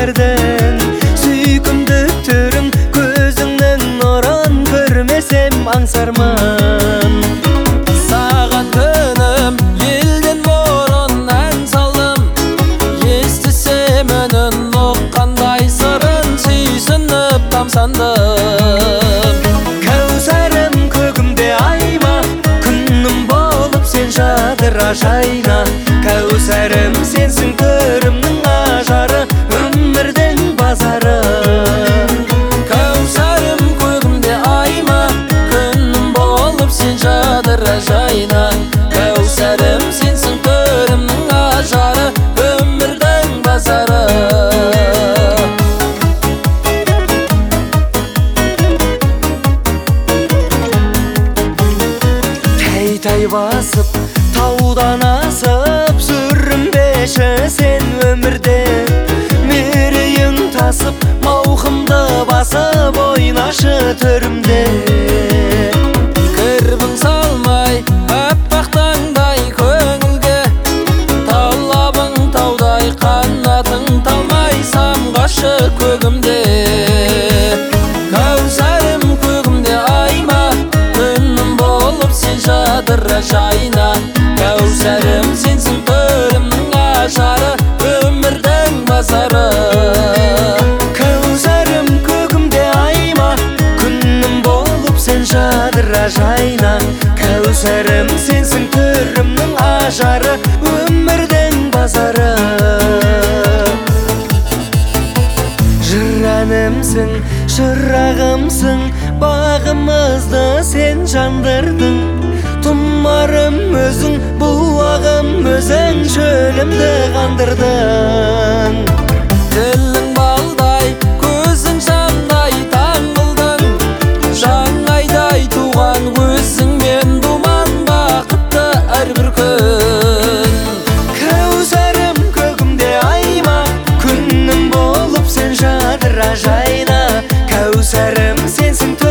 өмірдің сүйкімдіктерін көзіңнің нұрын көрмесем аңсармын. Саған күнім елден бұрын ән салдым, естісем үнін ұққандай сырын сүйсініп тамсандым. Кәусәрім көгімде айма, күнім болып сен жадыра жайна. Кәусәрім сенсің төрімнің ажары, өмірдің базары. Кәусәрім көгімде айма, күнім болып сен жадыра жайна. Кәусәрім сенсің төрімнің ажары, өмірдің базары. Тәй-тәй басып, таудан асып, сүрінбеші сен өмірде. Мерейің тасып, мауқымды басып, ойнашы төрімде. Кірбің салмай, аппақ таңдай көңілге, талабың таудай, қанатың талмай, самғашы көгімде. Кәусәрім көгімде айма, күнім болып сен жадыра жайна. Кәусәрім сенсің төрімнің ажары, өмірдің базары. Кәусәрім көгімде айма, күнім болып сен жадыра жайна. Кәусәрім сенсің төрімнің ажары, өмірдің базары. Жыр-әнімсің, шырағымсың, бағымызды сен жандырдың. Тұмарым өзің, бұлағым өзің, шөлімді қандырдың. Тілің балдай, көзің шамдай таң қылдың, жаңайдай туған өзіңмен думан бақытты әрбір күн. Кәусәрім көгімде айма, күнім болып сен жадыра жайна. Кәусәрім сенсің